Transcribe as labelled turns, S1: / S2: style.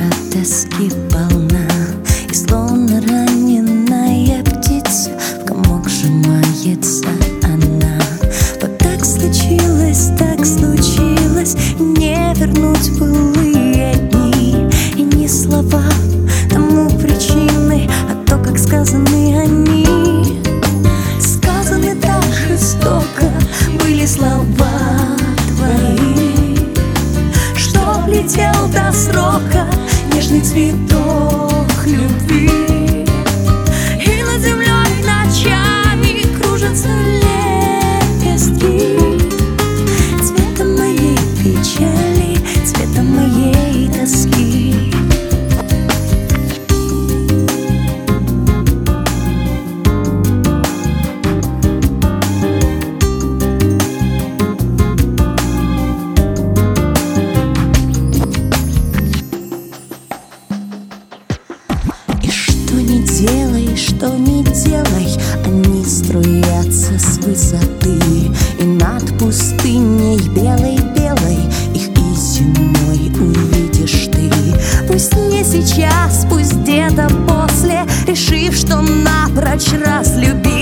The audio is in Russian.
S1: тоски полна, и словно раненая птица в комок сжимается она. Вот так случилось, не вернуть былые дни. И не слова тому причины, а то, как сказаны они. Сказаны так жестоко были слова твои, что летел до срока нежный цветок любви. И над землей ночами кружатся лепестки цветом моей печали, цветом моей тоски. Что не делай, они струятся с высоты, и над пустыней белой-белой их и зимой увидишь ты. Пусть не сейчас, пусть где-то после, решив, что напрочь разлюбил.